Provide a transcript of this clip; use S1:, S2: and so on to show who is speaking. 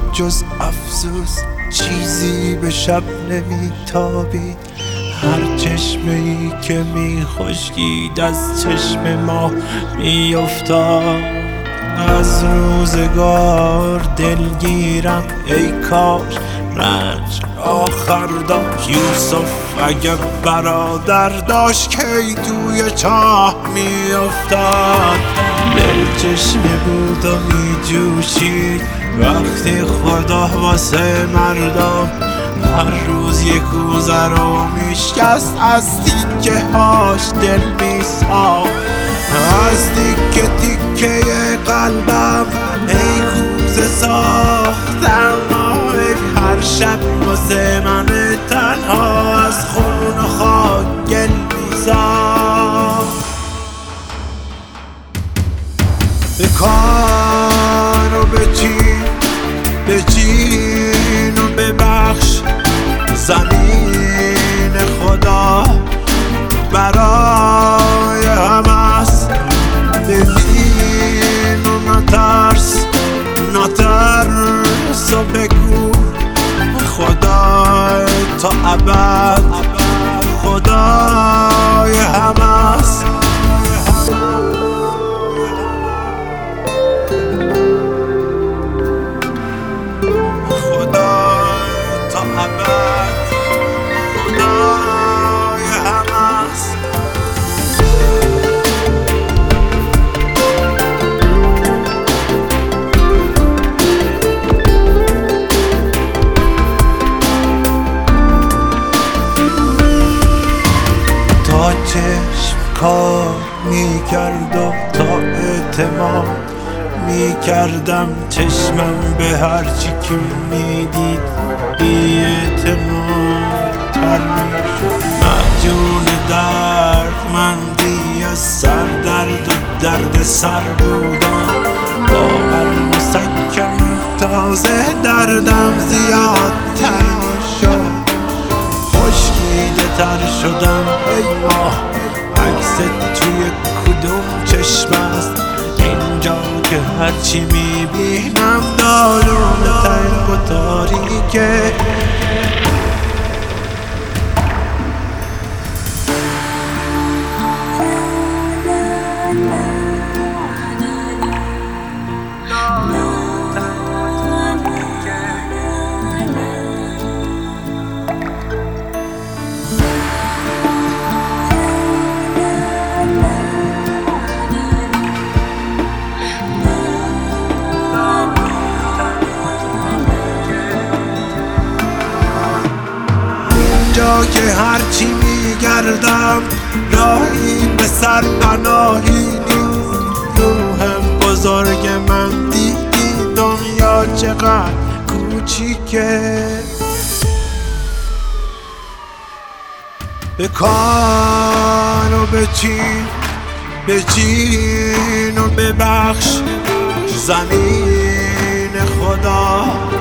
S1: جز افسوس چیزی به شب نمیتابید. هر چشمه ای که میخشکید از چشم ما میافتاد. از روزگار دلگیرم ای کاش رنج آخر داشت. یوسف اگه برادر داشت کی توی چاه میافتاد. دل چشمه بود و میجوشید وقتی خدا واسه مردم هر روز یک کوزه رو میشکست. از تیکه هاش دل میساخت، از تیکه تیکه قلبم ای کوزه ساختم. هر شب واسه من تنها از خون و خاک گل میساخت. بکن و بچین و ببخش. زمین خدا برای همه است. ببین و نترس و بگو خدا تا ابد خدای همه است. چشم کار میکرد و تا اعتماد میکردم چشمم به هرچی که میدید بی اعتماد تر میشد. مجون دردمندی از سر درد و درد سر بودم. با هر مسکن تازه دردم زیادتر میشد. خشکیده تر شدم ای ماه عکس توی کدوم چشم است اینجا که هرچی میبینم دارون تنگ و تاریکه. که هرچی میگردم راهی به سر پناهی نیست. روحم بزرگ من دیدی دنیا چقدر کوچیکه. بکن و بچین و ببخش. زمین خدا